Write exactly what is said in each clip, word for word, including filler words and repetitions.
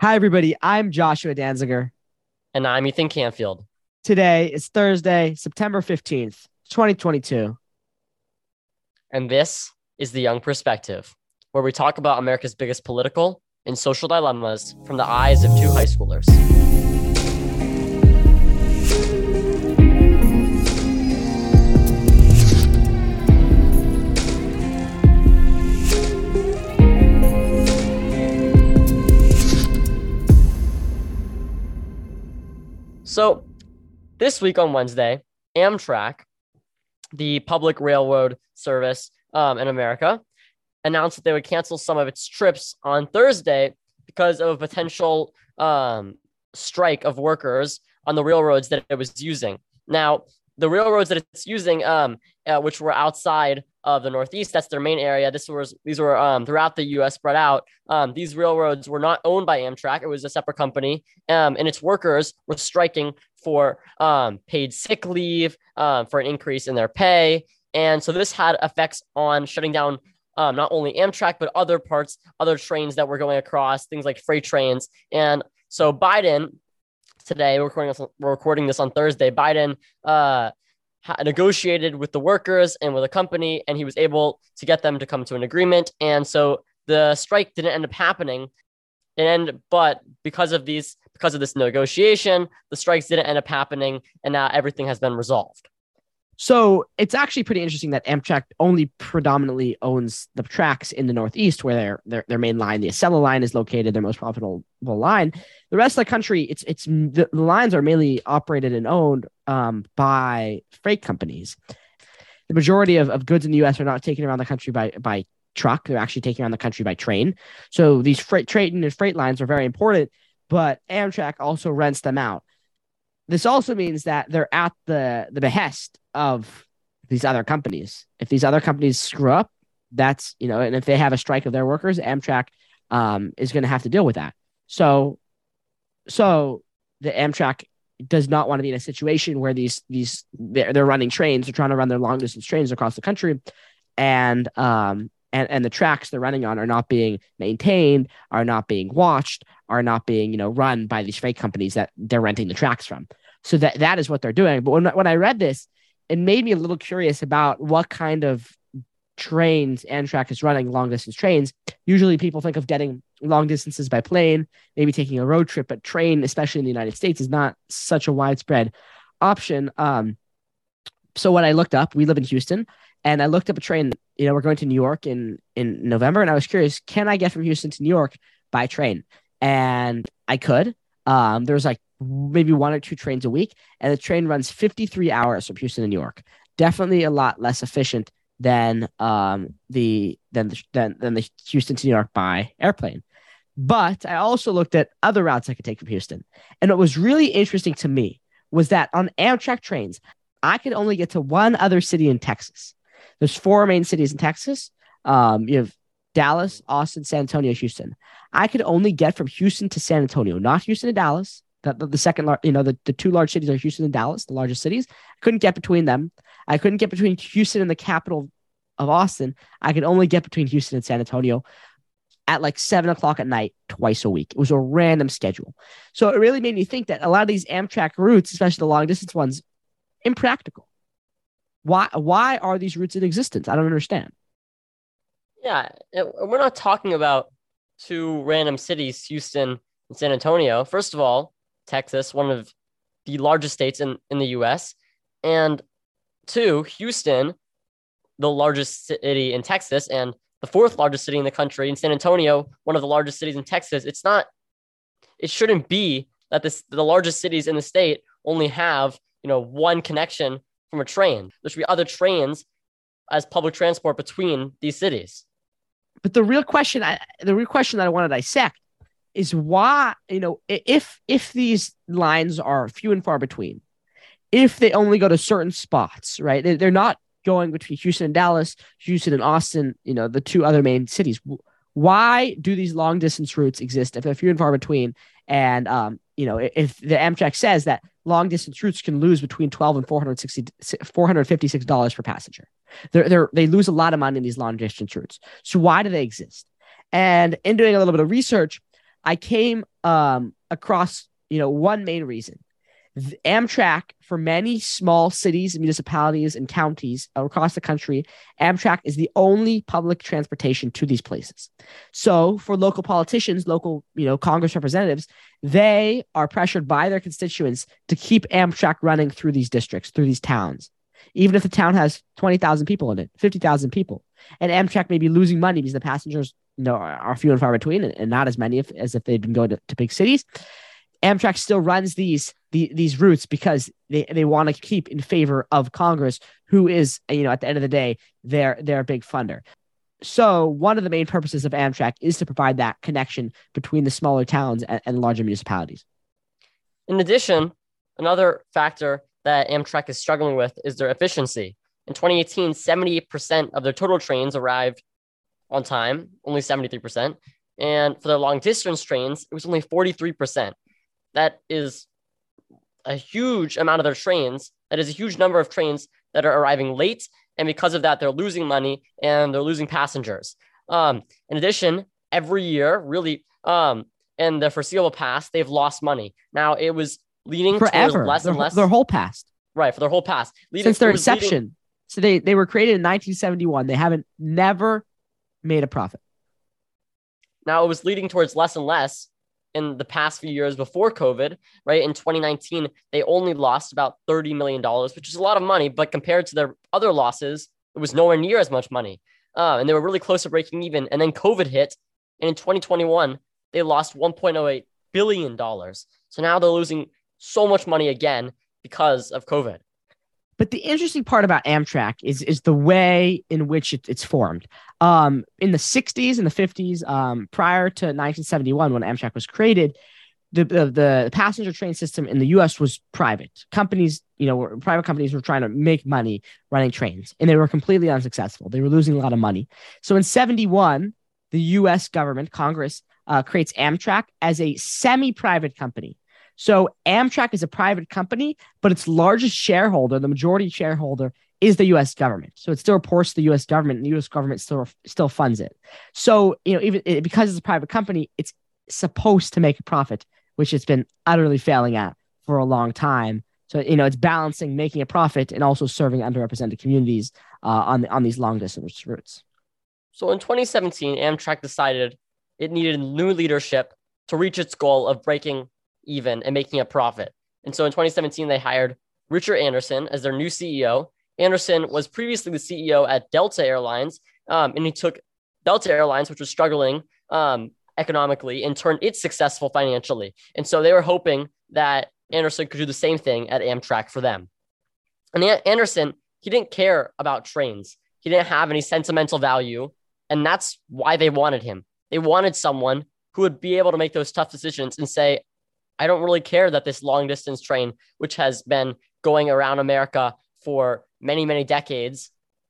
Hi, everybody. I'm Joshua Danziger. And I'm Ethan Canfield. Today is Thursday, September fifteenth, twenty twenty-two. And this is The Young Perspective, where we talk about America's biggest political and social dilemmas from the eyes of two high schoolers. So this week on Wednesday, Amtrak, the public railroad service um, in America, announced that they would cancel some of its trips on Thursday because of a potential um, strike of workers on the railroads that it was using. Now, the railroads that it's using, um, uh, which were outside of the Northeast, that's their main area. This was these were um, throughout the U S spread out. Um, these railroads were not owned by Amtrak; it was a separate company, um, and its workers were striking for um, paid sick leave, um, for an increase in their pay, and so this had effects on shutting down um, not only Amtrak but other parts, other trains that were going across, things like freight trains. And so Biden. Today, we're recording, this, we're recording this on Thursday. Biden uh, negotiated with the workers and with a company, and he was able to get them to come to an agreement. And so the strike didn't end up happening. And but because of these, because of this negotiation, the strikes didn't end up happening, and now everything has been resolved. So it's actually pretty interesting that Amtrak only predominantly owns the tracks in the Northeast, where their their, their main line, the Acela line, is located, their most profitable line. The rest of the country, it's it's the, the lines are mainly operated and owned um, by freight companies. The majority of, of goods in the U S are not taken around the country by by truck; they're actually taken around the country by train. So these freight train and freight lines are very important, but Amtrak also rents them out. This also means that they're at the, the behest of these other companies. If these other companies screw up, that's, you know, and if they have a strike of their workers, Amtrak um, is going to have to deal with that. So, so the Amtrak does not want to be in a situation where these, these, they're, they're running trains, they're trying to run their long distance trains across the country. And, um, and, and the tracks they're running on are not being maintained, are not being watched, are not being, you know, run by these freight companies that they're renting the tracks from. So that, that is what they're doing. But when, when I read this, it made me a little curious about what kind of trains Amtrak is running, long distance trains. Usually people think of getting long distances by plane, maybe taking a road trip, but train, especially in the United States, is not such a widespread option. Um, so when I looked up, we live in Houston, and I looked up a train. You know, we're going to New York in, in November, and I was curious, can I get from Houston to New York by train? And I could. Um, there was like maybe one or two trains a week, and the train runs fifty-three hours from Houston to New York. Definitely a lot less efficient than um the than the than, than the Houston to New York by airplane. But I also looked at other routes I could take from Houston, and what was really interesting to me was that on Amtrak trains, I could only get to one other city in Texas. There's four main cities in Texas. Um, you have Dallas, Austin, San Antonio, Houston. I could only get from Houston to San Antonio, not Houston to Dallas. The, the, the second, you know, the, the two large cities are Houston and Dallas, the largest cities. I couldn't get between them. I couldn't get between Houston and the capital of Austin. I could only get between Houston and San Antonio at like seven o'clock at night, twice a week. It was a random schedule. So it really made me think that a lot of these Amtrak routes, especially the long distance ones, impractical. Why, why are these routes in existence? I don't understand. Yeah, we're not talking about two random cities, Houston and San Antonio. First of all, Texas, one of the largest states in, in the U S. And two, Houston, the largest city in Texas, and the fourth largest city in the country, in San Antonio, one of the largest cities in Texas. It's not, it shouldn't be that this, the largest cities in the state only have, you know, one connection from a train. There should be other trains as public transport between these cities. But the real question, I, the real question that I want to dissect is why, you know, if if these lines are few and far between, if they only go to certain spots, right? They, they're not going between Houston and Dallas, Houston and Austin, you know, the two other main cities. Why do these long distance routes exist if they're few and far between? And um, you know, if the Amtrak says that long distance routes can lose between twelve and four hundred sixty, four hundred fifty-six dollars per passenger, they're, they're, they lose a lot of money in these long distance routes. So why do they exist? And in doing a little bit of research, I came um, across, you know, one main reason. The Amtrak, for many small cities, municipalities, and counties across the country, Amtrak is the only public transportation to these places. So for local politicians, local, you know, Congress representatives, they are pressured by their constituents to keep Amtrak running through these districts, through these towns, even if the town has twenty thousand people in it, fifty thousand people. And Amtrak may be losing money because the passengers, you know, are few and far between, and, and not as many if, as if they'd been going to, to big cities. Amtrak still runs these the, these routes because they, they want to keep in favor of Congress, who is, you know, at the end of the day, they're they're a big funder. So one of the main purposes of Amtrak is to provide that connection between the smaller towns and, and larger municipalities. In addition, another factor that Amtrak is struggling with is their efficiency. In twenty eighteen, seventy-eight percent of their total trains arrived on time, only seventy-three percent. And for their long distance trains, it was only forty-three percent. That is a huge amount of their trains. That is a huge number of trains that are arriving late. And because of that, they're losing money and they're losing passengers. Um, in addition, every year, really, um, in the foreseeable past, they've lost money. Now, it was leading forever, towards less their, and less. their whole past. Right, for their whole past. Leading, Since their inception. Leading, so they, they were created in nineteen seventy-one. They haven't never made a profit. Now, it was leading towards less and less in the past few years before COVID, right? In twenty nineteen, they only lost about thirty million dollars, which is a lot of money, but compared to their other losses, it was nowhere near as much money. Uh, and they were really close to breaking even. And then COVID hit. And in twenty twenty-one, they lost one point oh eight billion dollars. So now they're losing so much money again because of COVID. But the interesting part about Amtrak is, is the way in which it, it's formed. Um, in the sixties and the fifties, um, prior to nineteen seventy-one, when Amtrak was created, the, the the passenger train system in the U S was private. Companies, you know, were, private companies were trying to make money running trains, and they were completely unsuccessful. They were losing a lot of money. So in seventy-one, the U S government, Congress, uh, creates Amtrak as a semi-private company. So Amtrak is a private company, but its largest shareholder, the majority shareholder, is the U S government. So it still reports to the U S government, and the U S government still still funds it. So, you know, even it, because it's a private company, it's supposed to make a profit, which it's been utterly failing at for a long time. So, you know, it's balancing making a profit and also serving underrepresented communities uh, on on these long distance routes. So in twenty seventeen, Amtrak decided it needed new leadership to reach its goal of breaking even and making a profit. And so in twenty seventeen, they hired Richard Anderson as their new C E O. Anderson was previously the C E O at Delta Airlines, um, and he took Delta Airlines, which was struggling um, economically, and turned it successful financially. And so they were hoping that Anderson could do the same thing at Amtrak for them. And Anderson, he didn't care about trains. He didn't have any sentimental value, and that's why they wanted him. They wanted someone who would be able to make those tough decisions and say, I don't really care that this long distance train, which has been going around America for many, many decades,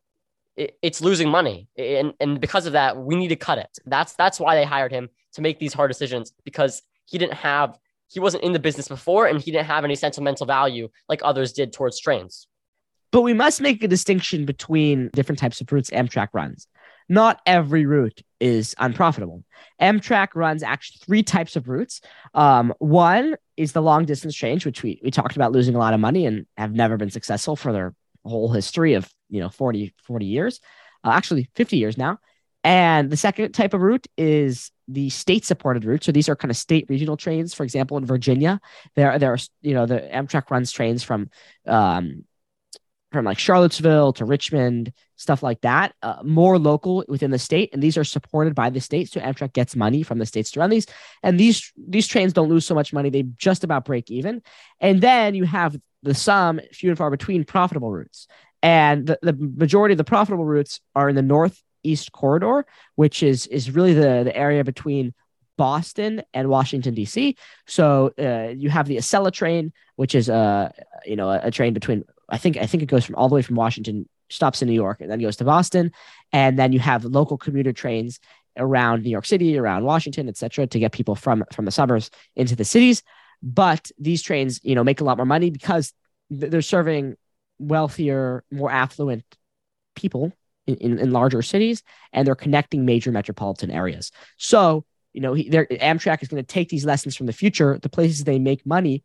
it, it's losing money. And, and because of that, we need to cut it. That's, that's why they hired him, to make these hard decisions, because he didn't have, he wasn't in the business before, and he didn't have any sentimental value like others did towards trains. But we must make a distinction between different types of routes Amtrak runs. Not every route is unprofitable. Amtrak runs actually three types of routes. Um, one is the long distance trains, which we, we talked about losing a lot of money and have never been successful for their whole history of, you know, forty, forty years, uh, actually fifty years now. And the second type of route is the state supported route. So these are kind of state regional trains. For example, in Virginia, there, there are, you know, the Amtrak runs trains from, um, from like Charlottesville to Richmond, stuff like that, uh, more local within the state. And these are supported by the state. So Amtrak gets money from the states to run these. And these, these trains don't lose so much money. They just about break even. And then you have the some few and far between profitable routes. And the, the majority of the profitable routes are in the Northeast Corridor, which is, is really the, the area between Boston and Washington, D C. So uh, you have the Acela train, which is a, you know, a, a train between, I think, I think it goes from all the way from Washington, stops in New York, and then goes to Boston. And then you have local commuter trains around New York City, around Washington, et cetera, to get people from, from the suburbs into the cities. But these trains, you know, make a lot more money because they're serving wealthier, more affluent people in, in, in larger cities, and they're connecting major metropolitan areas. So you know, he, Amtrak is going to take these lessons from the future. The places they make money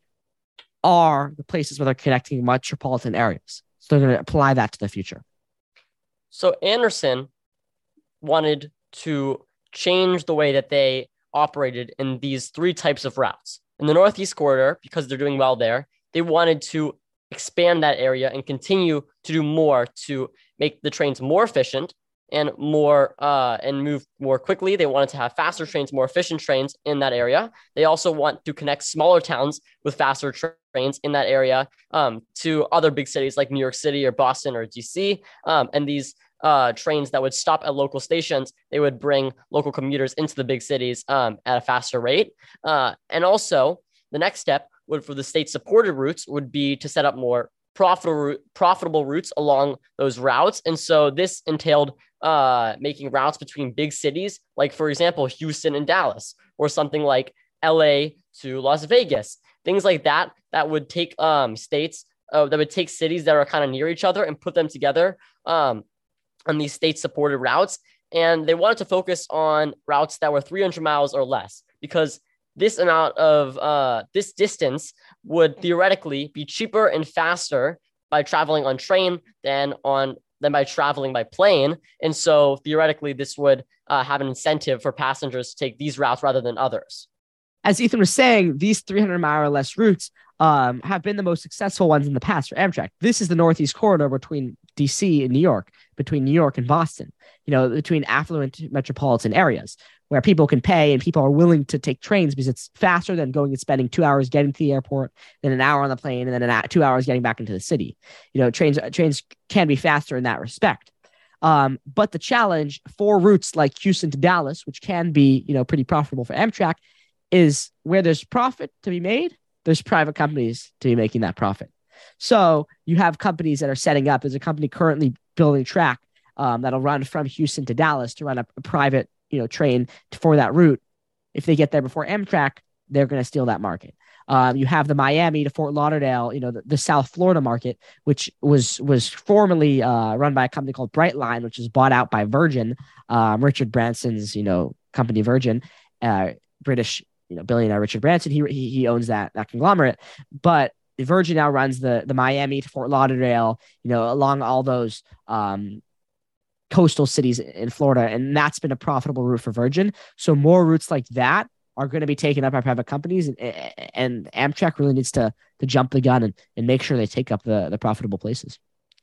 are the places where they're connecting metropolitan areas. So they're going to apply that to the future. So Anderson wanted to change the way that they operated in these three types of routes. In the Northeast Corridor, because they're doing well there, they wanted to expand that area and continue to do more to make the trains more efficient and more uh, and move more quickly. They wanted to have faster trains, more efficient trains in that area. They also want to connect smaller towns with faster tra- trains in that area um, to other big cities like New York City or Boston or D C. Um, and these uh, trains that would stop at local stations, they would bring local commuters into the big cities um, at a faster rate. Uh, and also, the next step would for the state-supported routes would be to set up more profitable profitable routes along those routes. And so this entailed uh, making routes between big cities, like, for example, Houston and Dallas, or something like L A to Las Vegas, things like that, that would take um, states, uh, that would take cities that are kind of near each other and put them together um, on these state-supported routes. And they wanted to focus on routes that were three hundred miles or less, because this amount of uh, this distance would theoretically be cheaper and faster by traveling on train than on than by traveling by plane. And so theoretically, this would uh, have an incentive for passengers to take these routes rather than others. As Ethan was saying, these three hundred mile or less routes um, have been the most successful ones in the past for Amtrak. This is the Northeast Corridor between D C and New York, between New York and Boston, you know, between affluent metropolitan areas where people can pay and people are willing to take trains because it's faster than going and spending two hours getting to the airport, then an hour on the plane, and then an, two hours getting back into the city. You know, trains trains can be faster in that respect. Um, but the challenge for routes like Houston to Dallas, which can be, you know, pretty profitable for Amtrak, is where there's profit to be made, there's private companies to be making that profit. So you have companies that are setting up. There's a company currently building track um, that'll run from Houston to Dallas to run a, a private, you know, train for that route. If they get there before Amtrak, they're going to steal that market. Um, you have the Miami to Fort Lauderdale, you know, the, the South Florida market, which was was formerly uh, run by a company called Brightline, which was bought out by Virgin, um, Richard Branson's, you know, company Virgin, uh, British, you know, billionaire Richard Branson. He he, he owns that that conglomerate, but Virgin now runs the the Miami to Fort Lauderdale, you know, along all those um, coastal cities in Florida, and that's been a profitable route for Virgin. So more routes like that are going to be taken up by private companies, and, and Amtrak really needs to to jump the gun and, and make sure they take up the, the profitable places.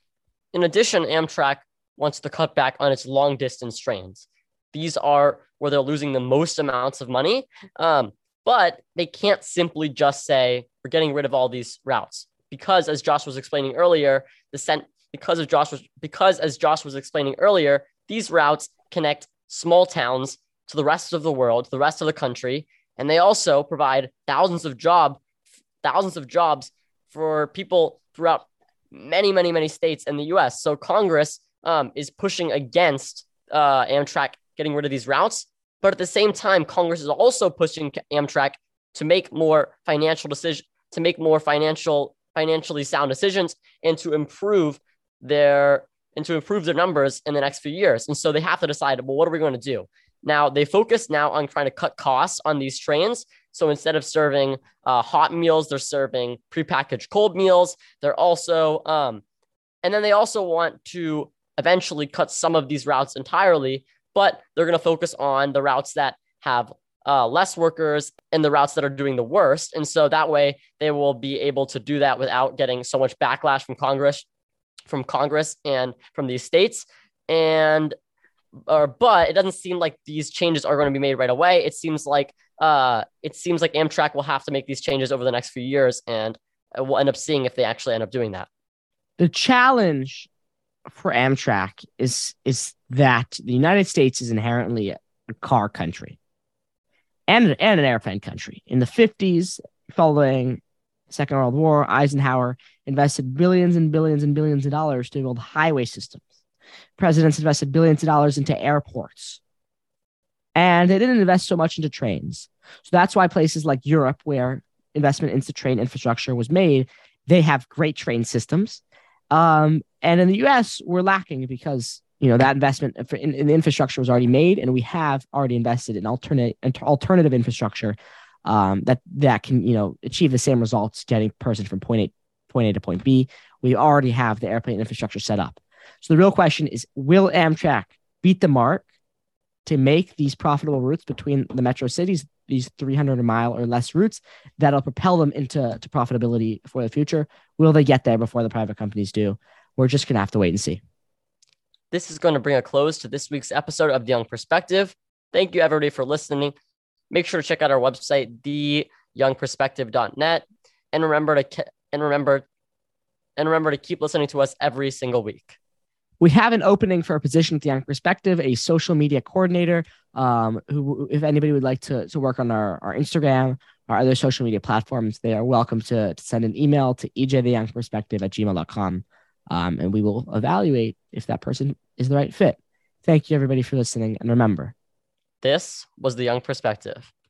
In addition, Amtrak wants to cut back on its long distance trains. These are where they're losing the most amounts of money, um, but they can't simply just say we're getting rid of all these routes, because as Josh was explaining earlier, the cent- because of Josh was because as Josh was explaining earlier, these routes connect small towns to the rest of the world, to the rest of the country, and they also provide thousands of job, thousands of jobs for people throughout many, many, many states in the U S. So Congress um, is pushing against uh, Amtrak getting rid of these routes, but at the same time, Congress is also pushing Amtrak to make more financial decisions, to make more financial, financially sound decisions, and to improve their and to improve their numbers in the next few years. And so they have to decide, well, what are we going to do? Now, they focus now on trying to cut costs on these trains. So instead of serving uh, hot meals, they're serving prepackaged cold meals. They're also, um, and then they also want to eventually cut some of these routes entirely, but they're going to focus on the routes that have uh, less workers and the routes that are doing the worst. And so that way they will be able to do that without getting so much backlash from Congress, from Congress and from the states. And Or, but it doesn't seem like these changes are going to be made right away. It seems like uh, it seems like Amtrak will have to make these changes over the next few years, and we'll end up seeing if they actually end up doing that. The challenge for Amtrak is is that the United States is inherently a car country and, and an airplane country. In the fifties, following the Second World War, Eisenhower invested billions and billions and billions of dollars to build highway systems. Presidents invested billions of dollars into airports, and they didn't invest so much into trains. So that's why places like Europe, where investment into train infrastructure was made, they have great train systems. Um, and in the U S, we're lacking because you know, that investment in, in the infrastructure was already made, and we have already invested in alternate alternative infrastructure um, that that can, you know, achieve the same results, getting a person from point A point A to point B. We already have the airplane infrastructure set up. So the real question is, will Amtrak beat the mark to make these profitable routes between the metro cities, these three hundred mile or less routes that'll propel them into to profitability for the future? Will they get there before the private companies do? We're just going to have to wait and see. This is going to bring a close to this week's episode of The Young Perspective. Thank you, everybody, for listening. Make sure to check out our website, the young perspective dot net, and remember to and remember and remember to keep listening to us every single week. We have an opening for a position at The Young Perspective, a social media coordinator. Um, who, if anybody would like to to work on our, our Instagram, our other social media platforms, they are welcome to, to send an email to e j the young perspective at gmail dot com. Um, and we will evaluate if that person is the right fit. Thank you, everybody, for listening. And remember, this was The Young Perspective.